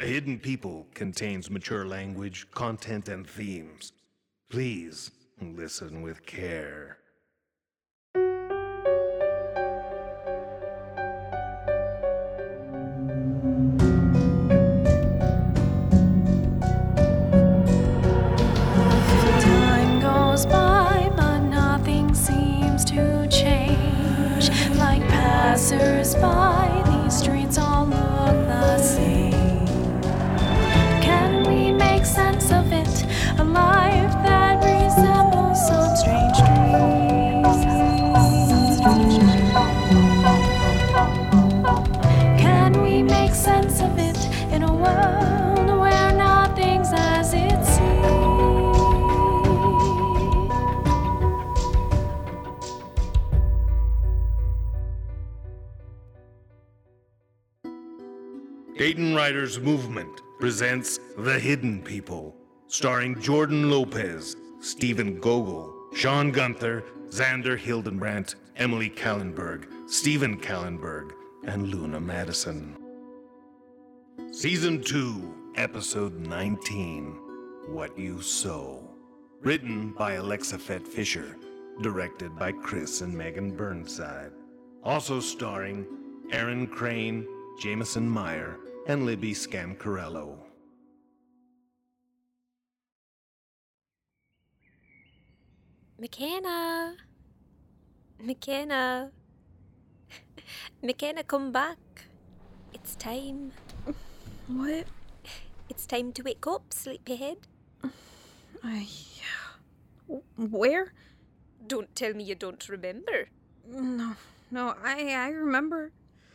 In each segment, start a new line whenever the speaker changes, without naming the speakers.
Hidden People contains mature language, content, and themes. Please listen with care.
Time goes by, but nothing seems to change. Like passers-by, these streets all look the same. Can we make sense of it? A life that resembles some strange dreams. Can we make sense of it in a world where nothing's as it seems?
Dayton Writers Movement presents The Hidden People, starring Jordan Lopez, Stephen Gogol, Sean Gunther, Xander Hildenbrandt, Emily Kallenberg, Stephen Kallenberg, and Luna Madison. Season 2, Episode 19, What You Sow. Written by Alexa Fett Fisher, directed by Chris and Megan Burnside. Also starring Aaron Crane, Jameson Meyer, and Libby Scancarello.
McKenna! McKenna! McKenna, come back. It's time.
What?
It's time to wake up, sleepyhead.
Where?
Don't tell me you don't remember.
No, I remember.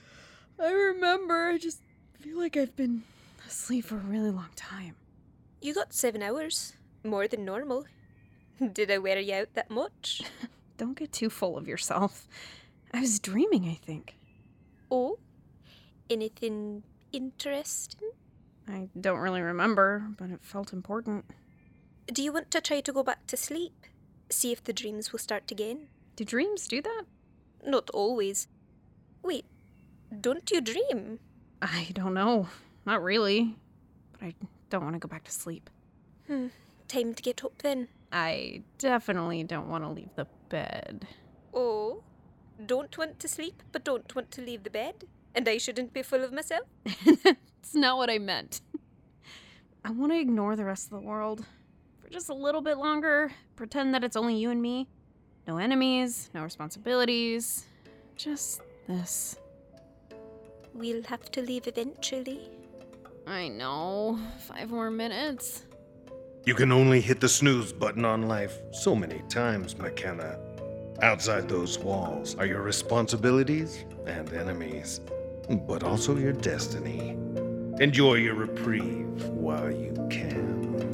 I just feel like I've been asleep for a really long time.
You got 7 hours. More than normal. Did I wear you out that much?
Don't get too full of yourself. I was dreaming, I think.
Oh? Anything interesting?
I don't really remember, but it felt important.
Do you want to try to go back to sleep? See if the dreams will start again?
Do dreams do that?
Not always. Wait, don't you dream?
I don't know. Not really. But I don't want to go back to sleep.
Time to get up then.
I definitely don't want to leave the bed.
Oh? Don't want to sleep, but don't want to leave the bed? And I shouldn't be full of myself?
That's not what I meant. I want to ignore the rest of the world. For just a little bit longer. Pretend that it's only you and me. No enemies, no responsibilities. Just this.
We'll have to leave eventually.
I know. 5 more minutes.
You can only hit the snooze button on life so many times, McKenna. Outside those walls are your responsibilities and enemies, but also your destiny. Enjoy your reprieve while you can.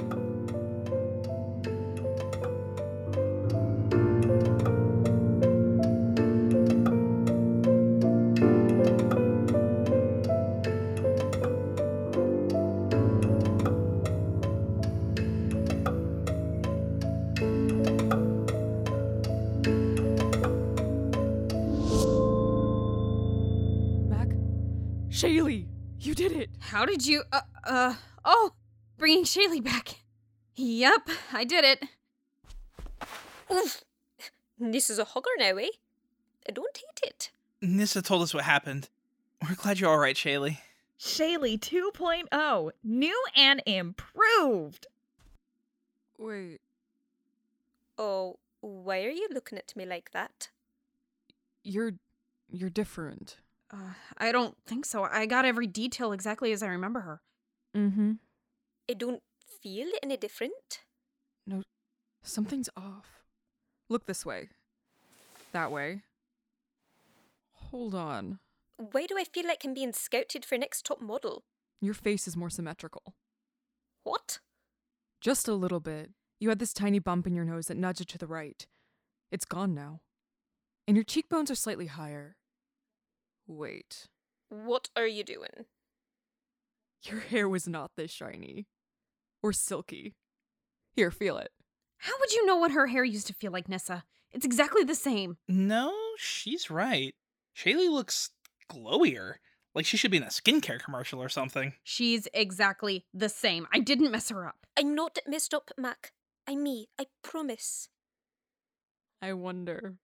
Shaylee, you did it!
How did you, oh, bringing Shaylee back. Yep, I did it.
Oof. This is a hugger now, eh? I don't hate it.
Nissa told us what happened. We're glad you're alright, Shaylee.
Shaylee 2.0, new and improved!
Wait,
Oh, why are you looking at me like that?
you're different.
I don't think so. I got every detail exactly as I remember her.
Mm-hmm.
I don't feel any different.
No, something's off. Look this way. That way. Hold on.
Why do I feel like I'm being scouted for next top model?
Your face is more symmetrical.
What?
Just a little bit. You had this tiny bump in your nose that nudged it to the right. It's gone now. And your cheekbones are slightly higher. Wait.
What are you doing?
Your hair was not this shiny. Or silky. Here, feel it.
How would you know what her hair used to feel like, Nissa? It's exactly the same.
No, she's right. Shaylee looks glowier. Like she should be in a skincare commercial or something.
She's exactly the same. I didn't mess her up.
I'm not messed up, Mac. I'm me, I promise.
I wonder.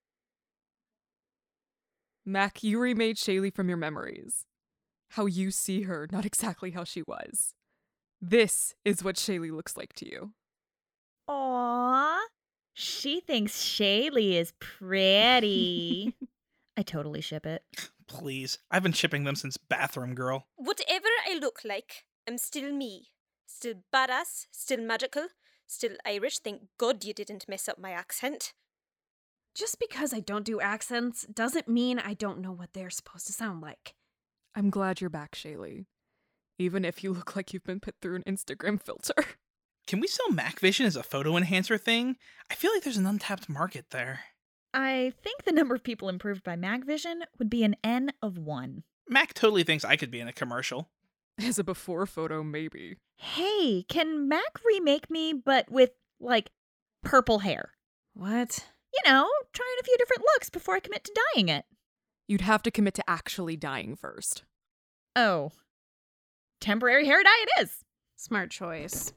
Mac, you remade Shaylee from your memories. How you see her, not exactly how she was. This is what Shaylee looks like to you.
Aww. She thinks Shaylee is pretty. I totally ship it.
Please. I've been shipping them since Bathroom Girl.
Whatever I look like, I'm still me. Still badass, still magical, still Irish. Thank God you didn't mess up my accent.
Just because I don't do accents doesn't mean I don't know what they're supposed to sound like.
I'm glad you're back, Shaylee. Even if you look like you've been put through an Instagram filter.
Can we sell MacVision as a photo enhancer thing? I feel like there's an untapped market there.
I think the number of people improved by MacVision would be an N of 1.
Mac totally thinks I could be in a commercial.
As a before photo, maybe.
Hey, can Mac remake me, but with, like, purple hair?
What?
You know, trying a few different looks before I commit to dyeing it.
You'd have to commit to actually dying first.
Oh. Temporary hair dye it is.
Smart choice.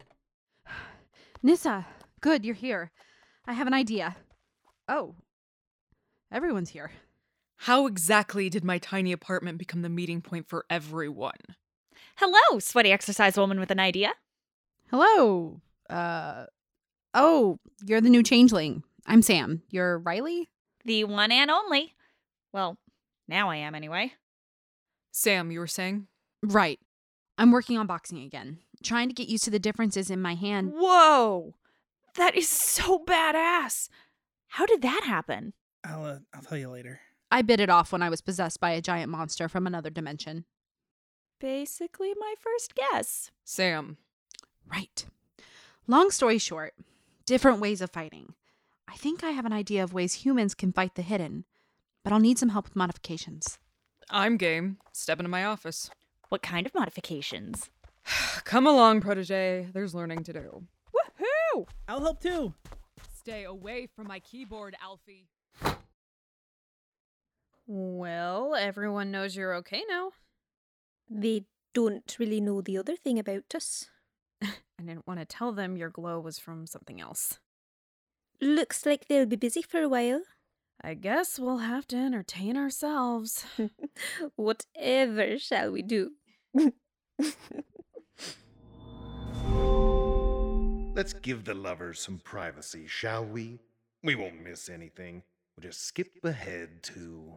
Nissa, good, you're here. I have an idea. Oh. Everyone's here.
How exactly did my tiny apartment become the meeting point for everyone?
Hello, sweaty exercise woman with an idea.
Hello. Oh, you're the new changeling. I'm Sam. You're Riley?
The one and only. Well, now I am anyway.
Sam, you were saying?
Right. I'm working on boxing again. Trying to get used to the differences in my hand.
Whoa! That is so badass. How did that happen?
I'll tell you later.
I bit it off when I was possessed by a giant monster from another dimension.
Basically my first guess.
Sam.
Right. Long story short, different ways of fighting. I think I have an idea of ways humans can fight the hidden, but I'll need some help with modifications.
I'm game. Step into my office.
What kind of modifications?
Come along, protege. There's learning to do.
Woohoo!
I'll help too.
Stay away from my keyboard, Alfie.
Well, everyone knows you're okay now.
They don't really know the other thing about us.
I didn't want to tell them your glow was from something else.
Looks like they'll be busy for a while.
I guess we'll have to entertain ourselves.
Whatever shall we do?
Let's give the lovers some privacy, shall we? We won't miss anything. We'll just skip ahead to...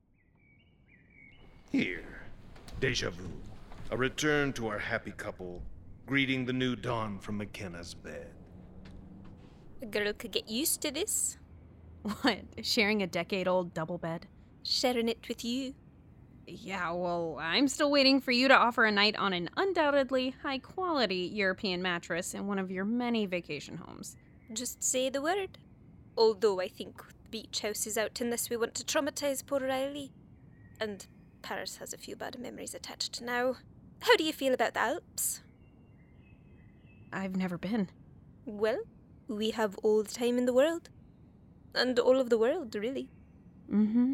Here. Deja vu. A return to our happy couple, greeting the new dawn from McKenna's bed.
A girl could get used to this.
What? Sharing a decade-old double bed?
Sharing it with you.
Yeah, well, I'm still waiting for you to offer a night on an undoubtedly high-quality European mattress in one of your many vacation homes.
Just say the word. Although I think the beach house is out unless we want to traumatize poor Riley. And Paris has a few bad memories attached now. How do you feel about the Alps?
I've never been.
Well, we have all the time in the world. And all of the world, really.
Mm-hmm.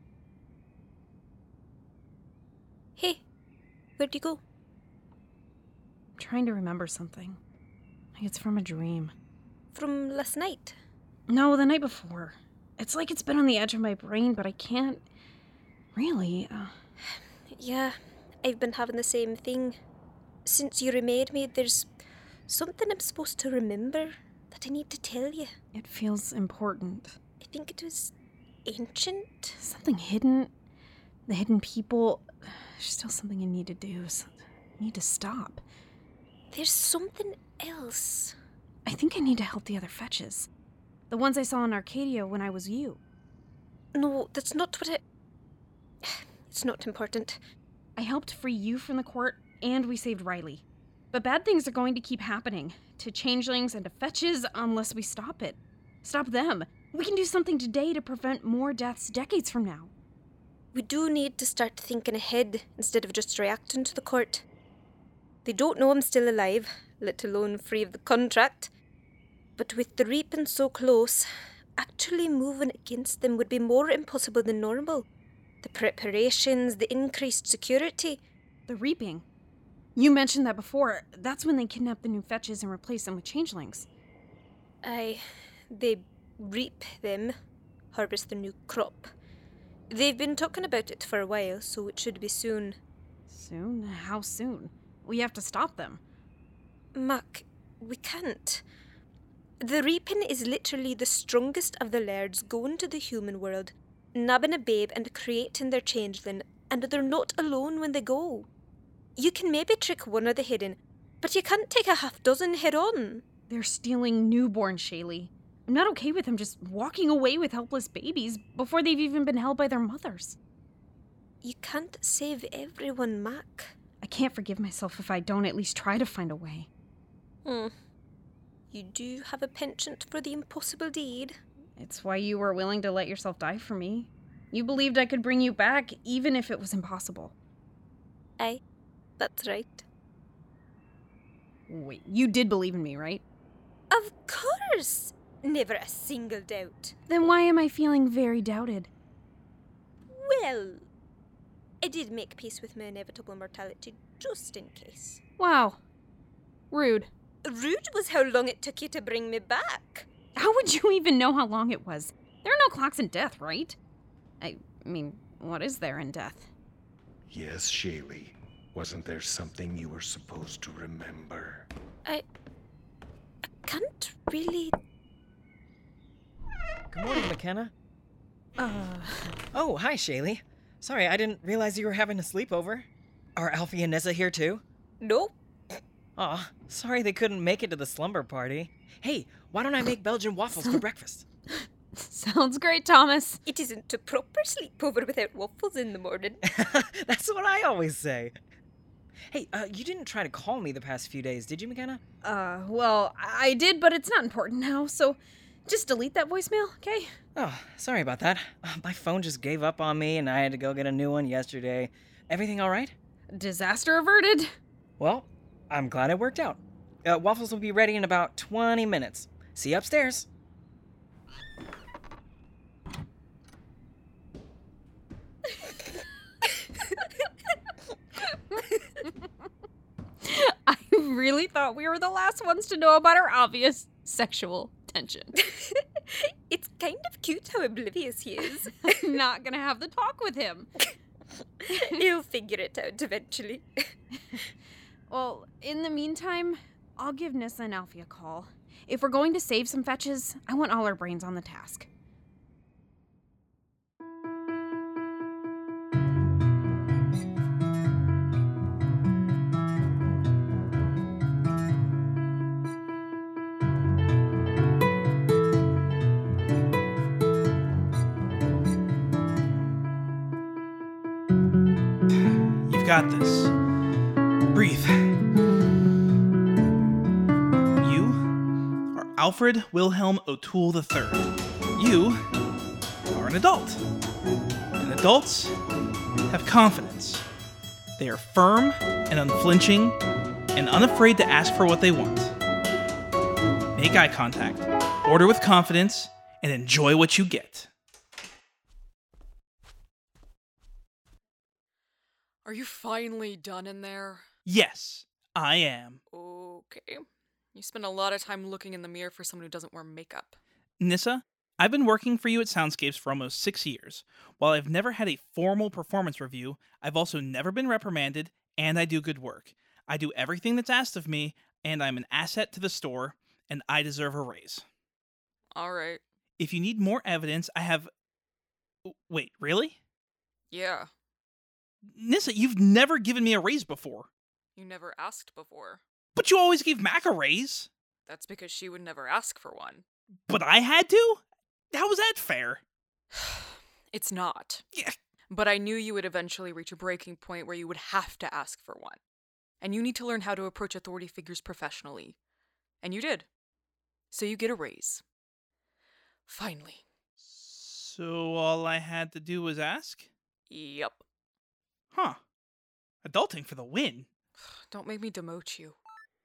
Hey, where'd you go?
I'm trying to remember something. It's from a dream.
From last night?
No, the night before. It's like it's been on the edge of my brain, but I can't... really,
Yeah, I've been having the same thing. Since you remade me, there's something I'm supposed to remember that I need to tell you.
It feels important.
I think it was ancient.
Something hidden. The hidden people. There's still something I need to do. I need to stop.
There's something else.
I think I need to help the other fetches. The ones I saw in Arcadia when I was you.
No, that's not what It's not important.
I helped free you from the court, and we saved Riley. But bad things are going to keep happening. To changelings and to fetches unless we stop it. Stop them. We can do something today to prevent more deaths decades from now.
We do need to start thinking ahead instead of just reacting to the court. They don't know I'm still alive, let alone free of the contract. But with the reaping so close, actually moving against them would be more impossible than normal. The preparations, the increased security.
The reaping. You mentioned that before. That's when they kidnap the new fetches and replace them with changelings.
Aye, they reap them, harvest the new crop. They've been talking about it for a while, so it should be soon.
Soon? How soon? We have to stop them.
Mac, we can't. The reaping is literally the strongest of the lairds going to the human world, nabbing a babe and creating their changeling, and they're not alone when they go. You can maybe trick one of the hidden, but you can't take a half dozen head on.
They're stealing newborn Shaylee. I'm not okay with them just walking away with helpless babies before they've even been held by their mothers.
You can't save everyone, Mac.
I can't forgive myself if I don't at least try to find a way.
You do have a penchant for the impossible deed.
It's why you were willing to let yourself die for me. You believed I could bring you back, even if it was impossible.
Aye, that's right.
Wait, you did believe in me, right?
Of course! Never a single doubt.
Then why am I feeling very doubted?
Well, I did make peace with my inevitable mortality, just in case.
Wow. Rude.
Rude was how long it took you to bring me back.
How would you even know how long it was? There are no clocks in death, right? I mean, what is there in death?
Yes, Shaylee. Wasn't there something you were supposed to remember?
I can't really...
Good morning, McKenna. Oh, hi, Shaylee. Sorry, I didn't realize you were having a sleepover. Are Alfie and Nessa here too?
Nope.
Aw, sorry they couldn't make it to the slumber party. Hey, why don't I make Belgian waffles for breakfast?
Sounds great, Thomas.
It isn't a proper sleepover without waffles in the morning.
That's what I always say. Hey, you didn't try to call me the past few days, did you, McKenna?
Well, I did, but it's not important now, so just delete that voicemail, okay?
Oh, sorry about that. My phone just gave up on me and I had to go get a new one yesterday. Everything all right?
Disaster averted.
Well, I'm glad it worked out. Waffles will be ready in about 20 minutes. See you upstairs.
I really thought we were the last ones to know about our obvious sexual tension.
It's kind of cute how oblivious he is.
I'm not gonna have the talk with him.
He'll figure it out eventually.
Well, in the meantime, I'll give Nissa and Alfie a call. If we're going to save some fetches, I want all our brains on the task.
You've got this. Breathe. You are Alfred Wilhelm O'Toole III. You are an adult. And adults have confidence. They are firm and unflinching and unafraid to ask for what they want. Make eye contact, order with confidence, and enjoy what you get.
Are you finally done in there?
Yes, I am.
Okay. You spend a lot of time looking in the mirror for someone who doesn't wear makeup.
Nissa, I've been working for you at Soundscapes for almost 6 years. While I've never had a formal performance review, I've also never been reprimanded, and I do good work. I do everything that's asked of me, and I'm an asset to the store, and I deserve a raise.
All right.
If you need more evidence, I have... Wait, really?
Yeah.
Nissa, you've never given me a raise before.
You never asked before.
But you always gave Mac a raise.
That's because she would never ask for one.
But I had to? How was that fair?
It's not.
Yeah.
But I knew you would eventually reach a breaking point where you would have to ask for one. And you need to learn how to approach authority figures professionally. And you did. So you get a raise. Finally.
So all I had to do was ask?
Yep.
Huh. Adulting for the win.
Don't make me demote you.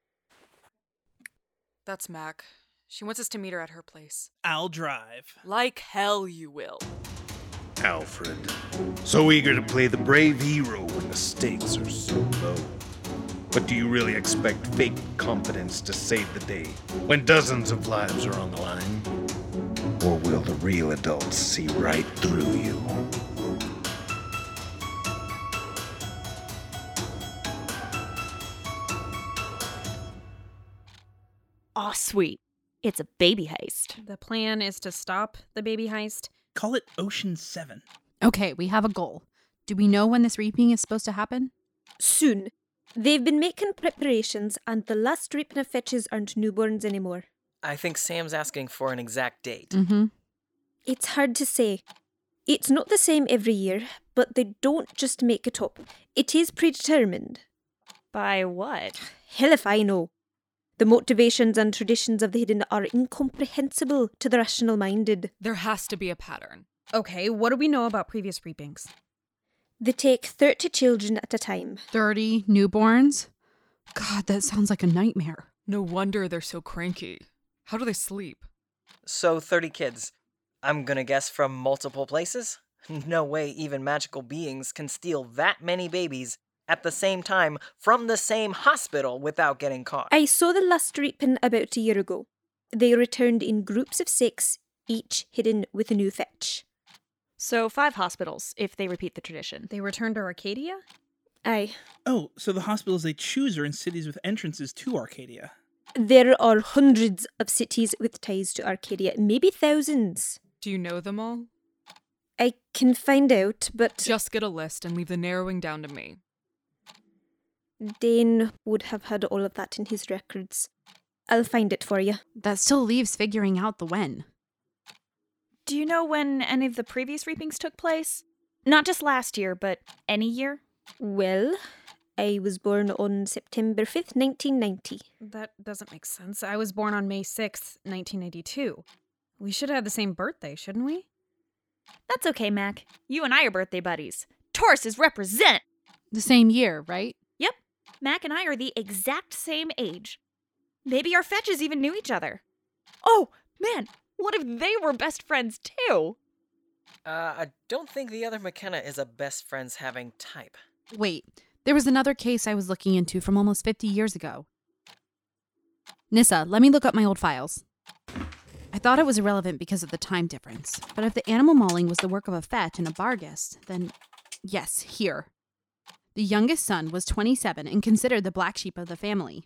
That's Mac. She wants us to meet her at her place.
I'll drive.
Like hell you will.
Alfred. So eager to play the brave hero when the stakes are so low. But do you really expect fake confidence to save the day when dozens of lives are on the line? Or will the real adults see right through you?
Aw, sweet. It's a baby heist.
The plan is to stop the baby heist.
Call it Ocean 7.
Okay, we have a goal. Do we know when this reaping is supposed to happen?
Soon. They've been making preparations, and the last reaping of fetches aren't newborns anymore.
I think Sam's asking for an exact date.
Mm-hmm.
It's hard to say. It's not the same every year, but they don't just make it up. It is predetermined.
By what?
Hell if I know. The motivations and traditions of the hidden are incomprehensible to the rational-minded.
There has to be a pattern.
Okay, what do we know about previous reapings?
They take 30 children at a time.
30 newborns? God, that sounds like a nightmare.
No wonder they're so cranky. How do they sleep?
So 30 kids. I'm gonna guess from multiple places? No way even magical beings can steal that many babies at the same time from the same hospital without getting caught.
I saw the last reaping about a year ago. They returned in groups of 6, each hidden with a new fetch.
So 5 hospitals, if they repeat the tradition.
They returned to Arcadia?
Aye.
Oh, so the hospitals they choose are in cities with entrances to Arcadia.
There are hundreds of cities with ties to Arcadia, maybe thousands.
Do you know them all?
I can find out, but
Just get a list and leave the narrowing down to me.
Dane would have had all of that in his records. I'll find it for you.
That still leaves figuring out the when.
Do you know when any of the previous reapings took place? Not just last year, but any year?
Well, I was born on September 5th, 1990.
That doesn't make sense. I was born on May 6th, 1992. We should have the same birthday, shouldn't we?
That's okay, Mac. You and I are birthday buddies. Tauruses represent!
The same year, right?
Yep. Mac and I are the exact same age. Maybe our fetches even knew each other. Oh, man, what if they were best friends too?
I don't think the other McKenna is a best friends having type.
Wait, there was another case I was looking into from almost 50 years ago. Nissa, let me look up my old files. I thought it was irrelevant because of the time difference, but if the animal mauling was the work of a fetch and a Barghest, then yes, here. The youngest son was 27 and considered the black sheep of the family.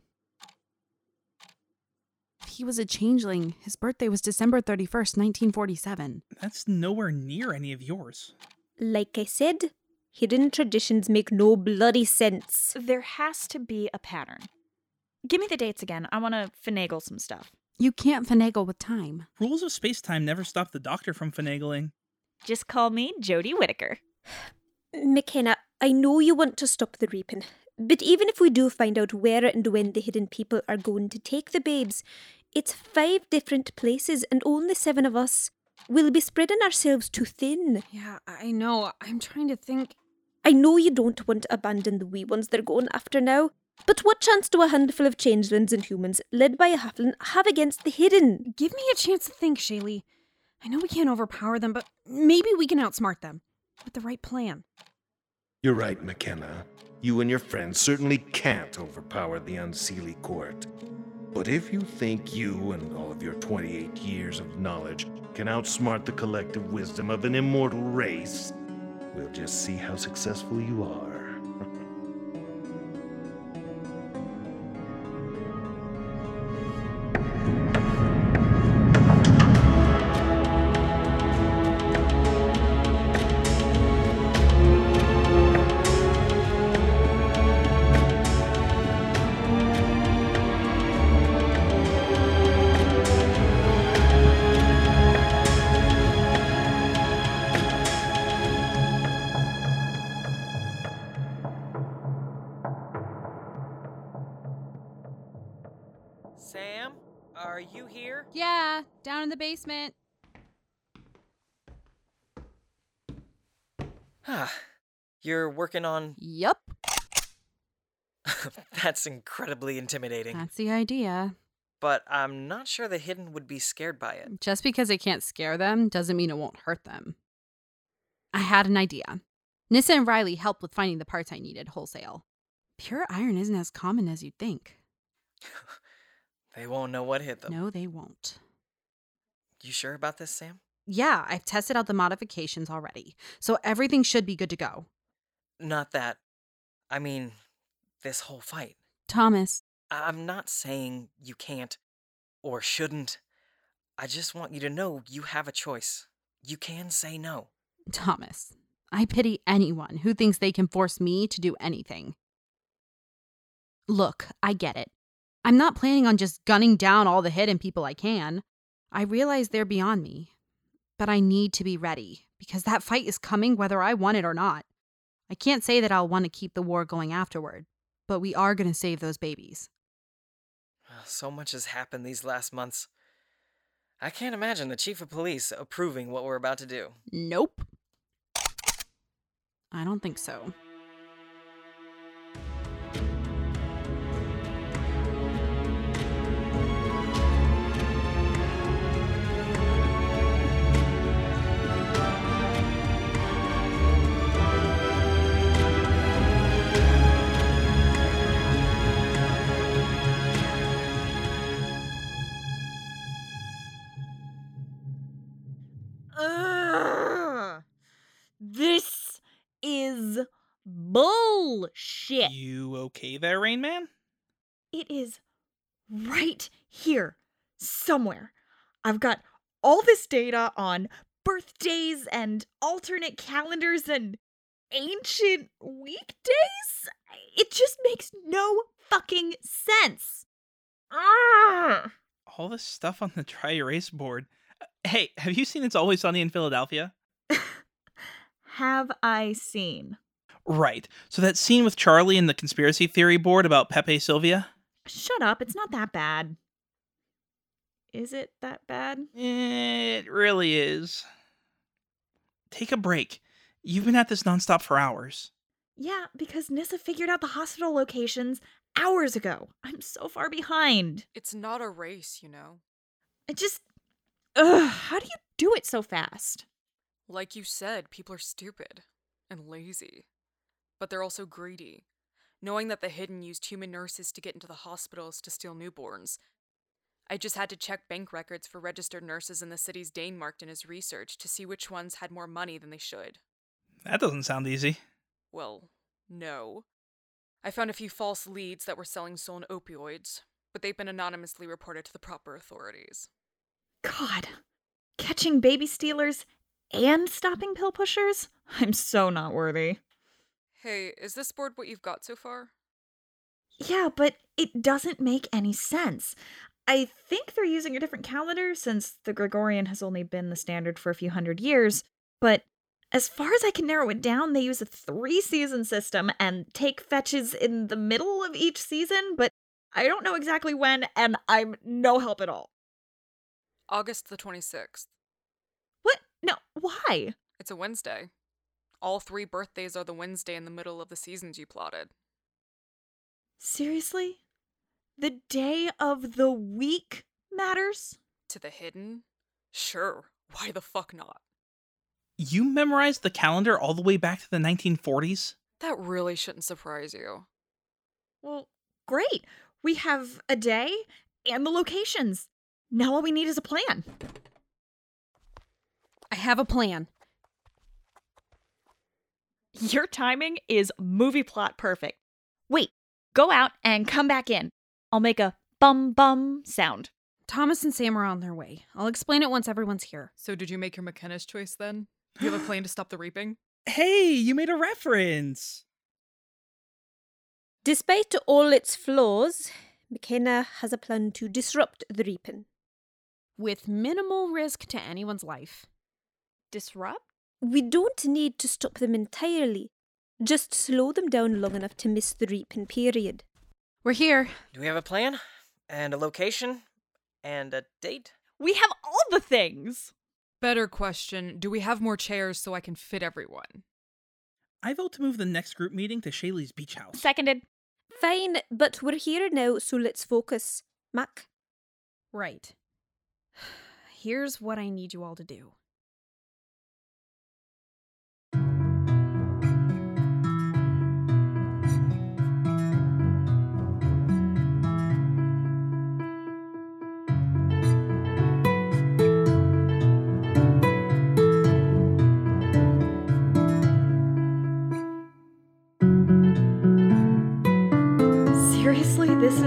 If he was a changeling, his birthday was December 31st, 1947.
That's nowhere near any of yours.
Like I said, hidden traditions make no bloody sense.
There has to be a pattern. Give me the dates again. I want to finagle some stuff.
You can't finagle with time.
Rules of space-time never stop the Doctor from finagling.
Just call me Jodie Whittaker.
McKenna, I know you want to stop the reaping, but even if we do find out where and when the hidden people are going to take the babes, it's 5 different places and only 7 of us. We'll be spreading ourselves too thin.
Yeah, I know. I'm trying to think.
I know you don't want to abandon the wee ones they're going after now, but what chance do a handful of changelings and humans, led by a halfling, have against the hidden?
Give me a chance to think, Shaylee. I know we can't overpower them, but maybe we can outsmart them with the right plan.
You're right, McKenna. You and your friends certainly can't overpower the Unseelie Court. But if you think you and all of your 28 years of knowledge can outsmart the collective wisdom of an immortal race, we'll just see how successful you are.
Sam, are you here?
Yeah, down in the basement.
You're working on...
Yup,
That's incredibly intimidating.
that's the idea.
But I'm not sure the hidden would be scared by it.
Just because it can't scare them doesn't mean it won't hurt them. I had an idea. Nissa and Riley helped with finding the parts I needed wholesale. Pure iron isn't as common as you'd think.
They won't know what hit them.
No, they won't.
You sure about this, Sam?
Yeah, I've tested out the modifications already, so everything should be good to go.
Not that. I mean, this whole fight.
Thomas.
I'm not saying you can't or shouldn't. I just want you to know you have a choice. You can say no.
Thomas, I pity anyone who thinks they can force me to do anything. Look, I get it. I'm not planning on just gunning down all the hidden people I can. I realize they're beyond me. But I need to be ready, because that fight is coming whether I want it or not. I can't say that I'll want to keep the war going afterward, but we are going to save those babies.
So much has happened these last months. I can't imagine the chief of police approving what we're about to do.
Nope. I don't think so.
This is bullshit.
You okay there, Rain Man?
It is right here somewhere. I've got all this data on birthdays and alternate calendars and ancient weekdays. It just makes no fucking sense.
All this stuff on the dry erase board. Hey, have you seen It's Always Sunny in Philadelphia?
Have I seen?
Right. So that scene with Charlie and the conspiracy theory board about Pepe Sylvia?
Shut up, it's not that bad. Is it that bad?
It really is. Take a break. You've been at this nonstop for hours.
Yeah, because Nissa figured out the hospital locations hours ago. I'm so far behind.
It's not a race, you know.
How do you do it so fast?
Like you said, people are stupid and lazy. But they're also greedy. Knowing that the Hidden used human nurses to get into the hospitals to steal newborns. I just had to check bank records for registered nurses in the cities Dane marked in his research to see which ones had more money than they should.
That doesn't sound easy.
Well, no. I found a few false leads that were selling stolen opioids, but they've been anonymously reported to the proper authorities.
God, catching baby stealers and stopping pill pushers? I'm so not worthy.
Hey, is this board what you've got so far?
Yeah, but it doesn't make any sense. I think they're using a different calendar since the Gregorian has only been the standard for a few hundred years, but as far as I can narrow it down, they use a 3-season system and take fetches in the middle of each season, but I don't know exactly when, and I'm no help at all.
August the 26th.
What? No, why?
It's a Wednesday. All 3 birthdays are the Wednesday in the middle of the seasons you plotted.
Seriously? The day of the week matters?
To the Hidden? Sure, why the fuck not?
You memorized the calendar all the way back to the 1940s?
That really shouldn't surprise you.
Well, great. We have a day and the locations. Now all we need is a plan.
I have a plan.
Your timing is movie plot perfect. Wait, go out and come back in. I'll make a bum bum sound.
Thomas and Sam are on their way. I'll explain it once everyone's here.
So did you make your McKenna's choice then? You have a plan to stop the reaping?
Hey, you made a reference!
Despite all its flaws, McKenna has a plan to disrupt the reaping.
With minimal risk to anyone's life.
Disrupt?
We don't need to stop them entirely. Just slow them down long enough to miss the reaping period.
We're here.
Do we have a plan? And a location? And a date?
We have all the things.
Better question, do we have more chairs so I can fit everyone?
I vote to move the next group meeting to Shaylee's beach house.
Seconded.
Fine, but we're here now, so let's focus. Mac?
Right. Here's what I need you all to do.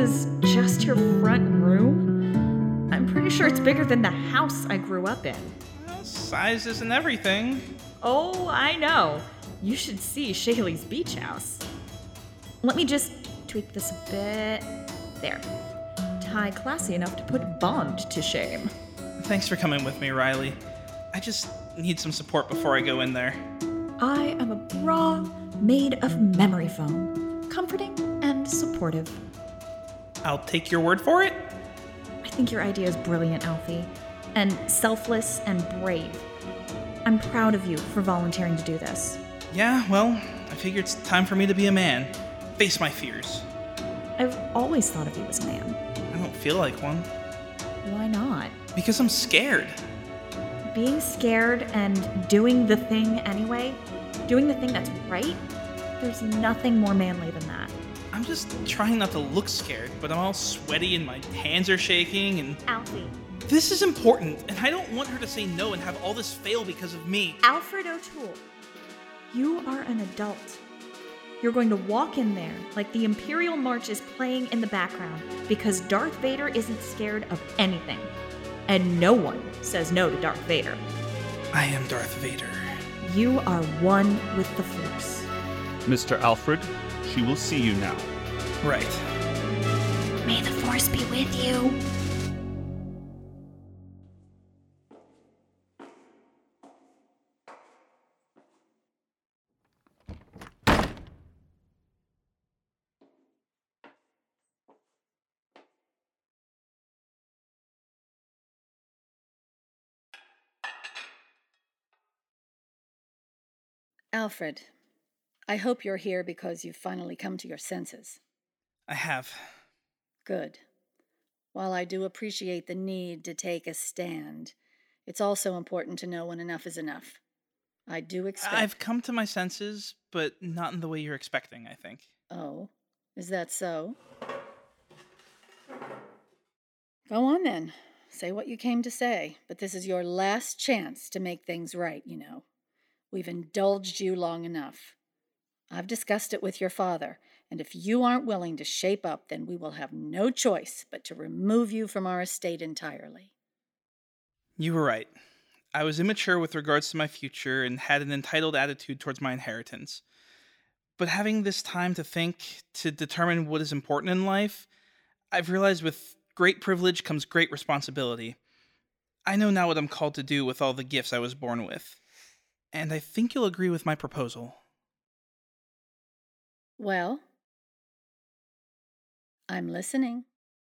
was just your front room? I'm pretty sure it's bigger than the house I grew up in.
Well, size isn't everything.
Oh, I know. You should see Shaylee's beach house. Let me just tweak this a bit. There. Tie classy enough to put Bond to shame.
Thanks for coming with me, Riley. I just need some support before I go in there.
I am a bra made of memory foam. Comforting and supportive.
I'll take your word for it.
I think your idea is brilliant, Alfie. And selfless and brave. I'm proud of you for volunteering to do this.
Yeah, well, I figure it's time for me to be a man. Face my fears.
I've always thought of you as a man.
I don't feel like one.
Why not?
Because I'm scared.
Being scared and doing the thing anyway, doing the thing that's right, there's nothing more manly than that.
I'm just trying not to look scared, but I'm all sweaty and my hands are shaking and...
Alfie.
This is important, and I don't want her to say no and have all this fail because of me.
Alfred O'Toole, you are an adult. You're going to walk in there like the Imperial March is playing in the background because Darth Vader isn't scared of anything. And no one says no to Darth Vader.
I am Darth Vader.
You are one with the Force.
Mr. Alfred, she will see you now.
Right.
May the Force be with you.
Alfred, I hope you're here because you've finally come to your senses.
I have.
Good. While I do appreciate the need to take a stand, it's also important to know when enough is enough. I do expect...
I've come to my senses, but not in the way you're expecting, I think.
Oh, is that so? Go on then. Say what you came to say, but this is your last chance to make things right, you know. We've indulged you long enough. I've discussed it with your father, and if you aren't willing to shape up, then we will have no choice but to remove you from our estate entirely.
You were right. I was immature with regards to my future and had an entitled attitude towards my inheritance. But having this time to think, to determine what is important in life, I've realized with great privilege comes great responsibility. I know now what I'm called to do with all the gifts I was born with. And I think you'll agree with my proposal.
Well, I'm listening.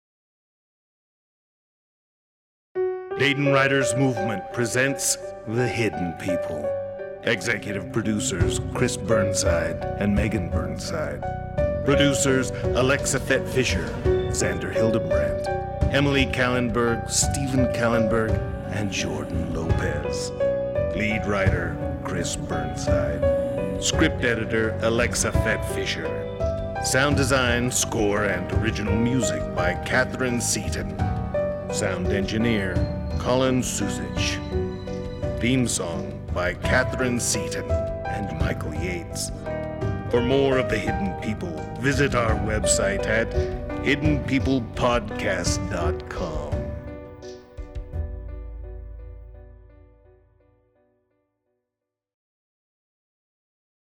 Dayton Writers Movement presents The Hidden People. Executive producers Chris Burnside and Megan Burnside. Producers Alexa Fett Fisher, Xander Hildebrandt, Emily Kallenberg, Stephen Kallenberg, and Jordan Lopez. Lead writer Chris Burnside. Script editor Alexa Fett Fisher. Sound design, score, and original music by Catherine Seaton. Sound engineer Colin Susich. Theme song by Catherine Seaton and Michael Yates. For more of The Hidden People, visit our website at hiddenpeoplepodcast.com.